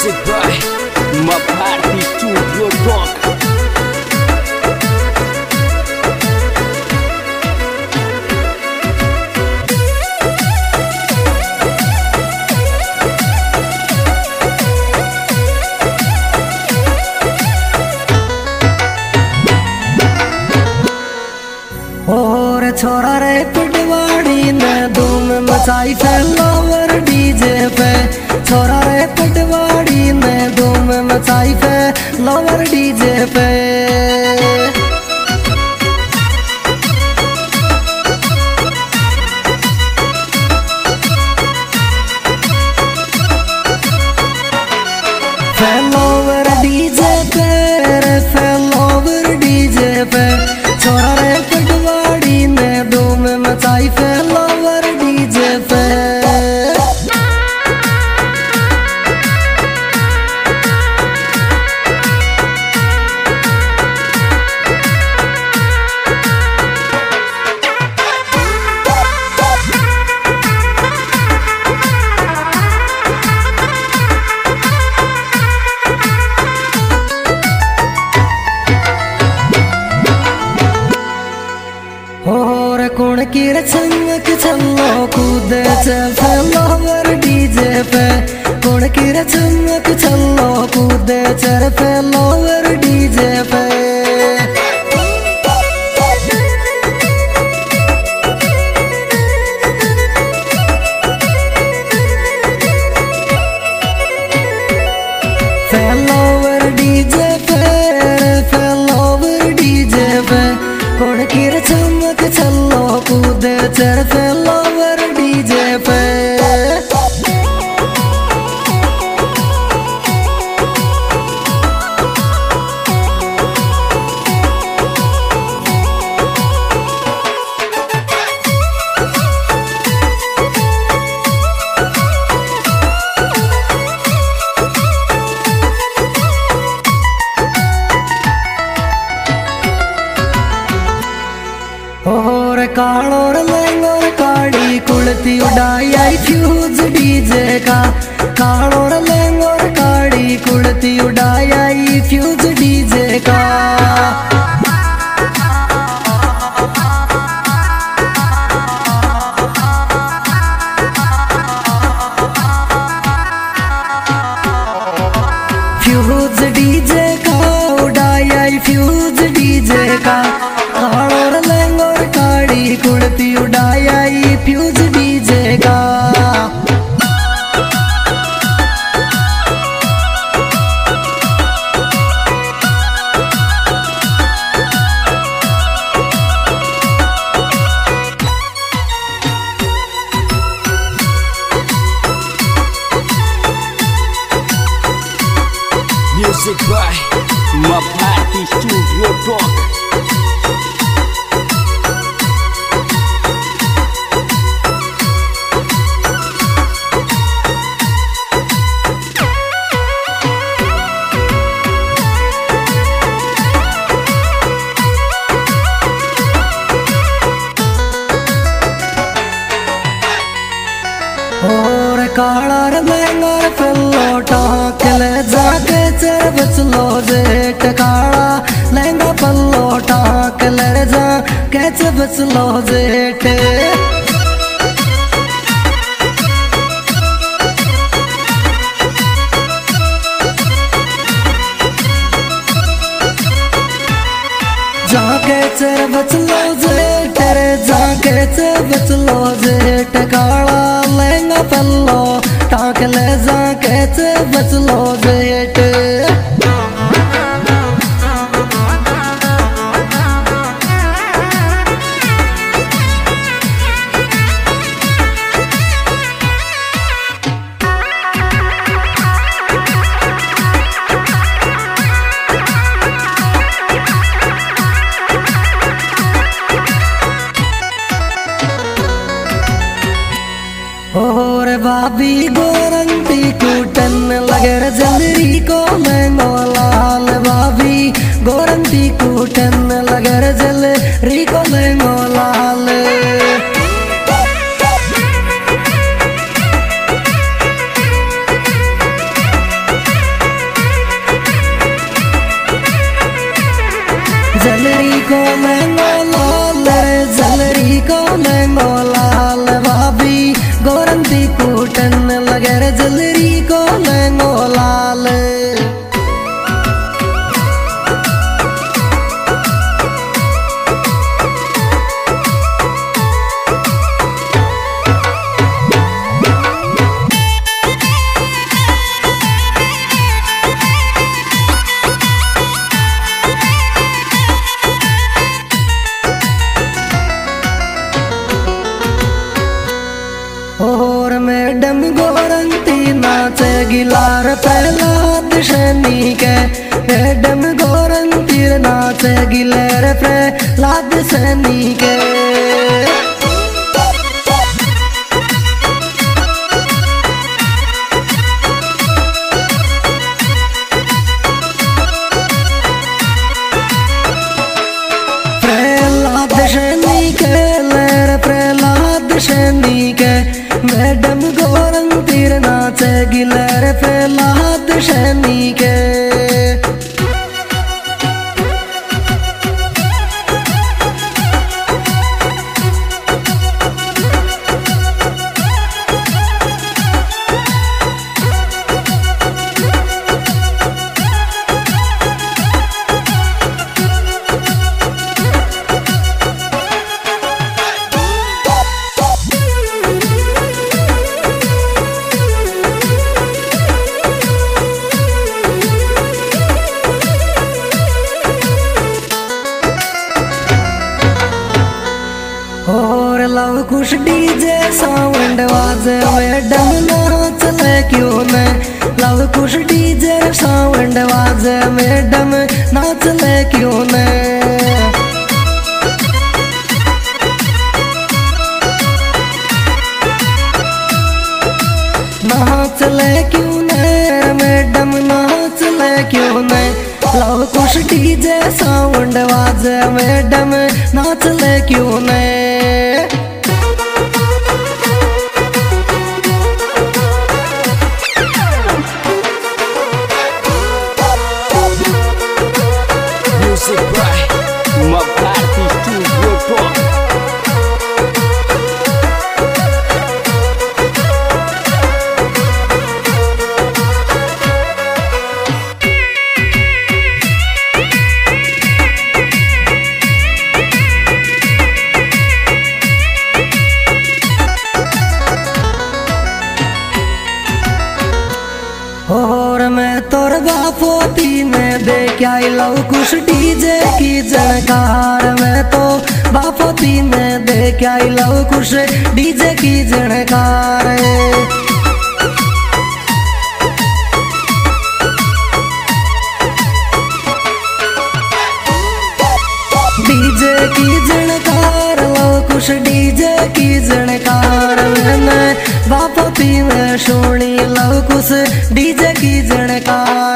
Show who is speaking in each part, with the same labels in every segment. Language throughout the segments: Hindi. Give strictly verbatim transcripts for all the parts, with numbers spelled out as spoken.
Speaker 1: Music by Mapati Studio Rock.
Speaker 2: और छोरा रे पटवाड़ी ने धूम मचाई फैलावर डीजे पे। छोरा रे पटवाड़ी ने धूम मचाई फैलावर डीजे पे। फैलावर डीजे पे रे फैलावर डीजे पे। छोरा रे पटवाड़ी ने धूम मचाई फैलावर डीजे पे। और कुण की चमक चलो कूद फैलावर डीजे पे। कुण की चमक चलो कूद चर फैलावर डीजे पे। फैलावर डीजे पे फैलावर डीजे पे। कुण की चमक चलो कूद चर फैलावर डीजे पे। और कालोर लेंगोर काड़ी कुलती उड़ाई आई फ्यूज डीजे का। कालोर लेंगोर काड़ी कुलती उड़ाई आई फ्यूज डीजे का। फ्यूज डीजे का उड़ाई आई फ्यूज डीजे का। कालोर लेंगोर काड़ी कुलती उड़ाई आई फ्यूज डीजे का।
Speaker 1: Music by Mapati Studio Rock.
Speaker 2: और काला लेंगा फलो टाकल जाके चर बचलो जेठ। काला लेंगा फलो टाकल जा कैच बचलो जेठ। जाके चर बचलो जेठ रे जाके चर बचलो जेठ। काला लेंगा पल्लो टाकल जाके चर बचलो जेठ। और भाभी गोरंटी कूटन लगर जलरी को लेंगो लाल। भाभी गोरंटी कूटन लगर जलरी को लेंगो लाल। बंदी कूटन लगे रे जलरी को लेंगो लाल। और मैडम गोरंती नाचे गिलार प्रहलाद सैनी के। मैडम गोरंती नाचे गिलार प्रहलाद सैनी के। प्रहलाद सैनी के लहर प्रहलाद सैनी के। मैडम गोरंती नाचे गिलर प्रहलाद सैनी के। और लव कुछ डीजे साउंड वाजे मैडम नाच ले क्यों न। लव कुछ डीजे साउंड वाजे मैडम नाच ले क्यों न। नाच ले क्यों न मैडम नाच ले क्यों न। लव कुछ डीजे साउंड वाजे मैडम नाच ले क्यों न।
Speaker 1: Music by Mapati Studio Talk.
Speaker 2: और मैं तोर बापोती में देख आई लव कुछ डीजे की जनकार। मैं तो बापोती में देख आई लव कुछ डीजे की जनकार। डीजे की जनकार लव कुछ डीजे की जनकार। मैंने बापोती में सुनी लव कुछ डीजे की जनकार।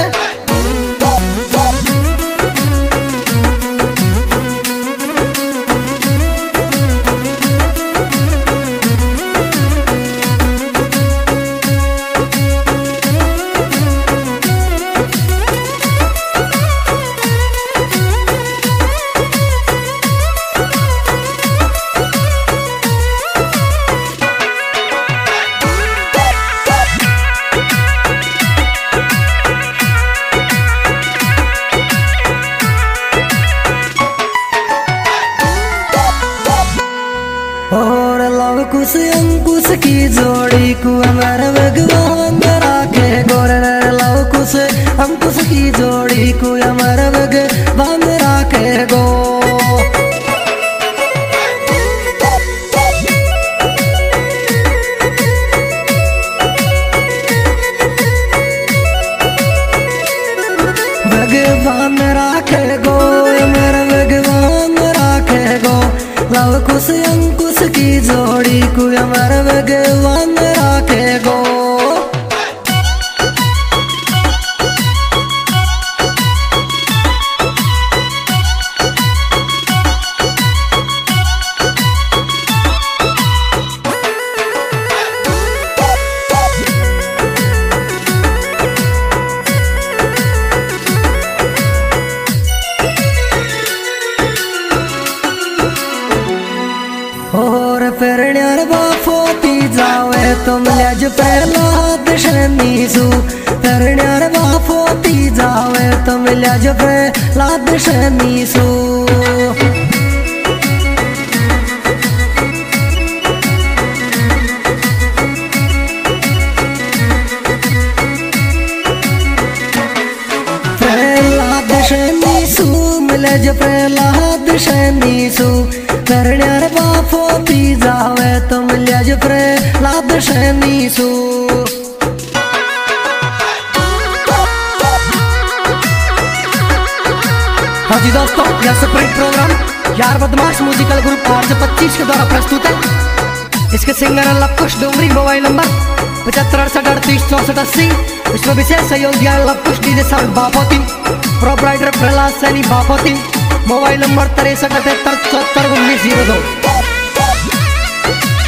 Speaker 2: और लव कुछ अंकुश की जोड़ी को अमर भगवान राखे गोर। लव कुछ अंकुश की जोड़ी को अमर भगवान राखे गो। भगवान राखे गो अमर भगवान राखे गो। लव कुछ अंकुश की जोड़ी को अमर भगवान राखे गो। और फिर बापोती जाओ तुम लज प्रहलाद शनीसु तरण्यार बापोती जावे तुम लज प्रहलाद शनीसु लज प्रहलाद शनीसु करण्यार बापोती जावे तुम लज प्रहलाद शनीसु हाँ जी दोस्तों, यह स्प्रिंग प्रोग्राम यार बदमाश म्यूजिकल ग्रुप आठ सौ पच्चीस के द्वारा प्रस्तुत है। इसके सिंगर है लवकुश डोमरी। मोबाइल नंबर पचहत्तर अड़सठ अड़तीस चौसठ अस्सी। इसमें विशेष सहयोग दिया है Luvkush DJ sound Bapoti, proprietor Prahlad Saini Bapoti. Mobile number तिरसठ अठहत्तर चौहत्तर उन्नीस जीरो दो।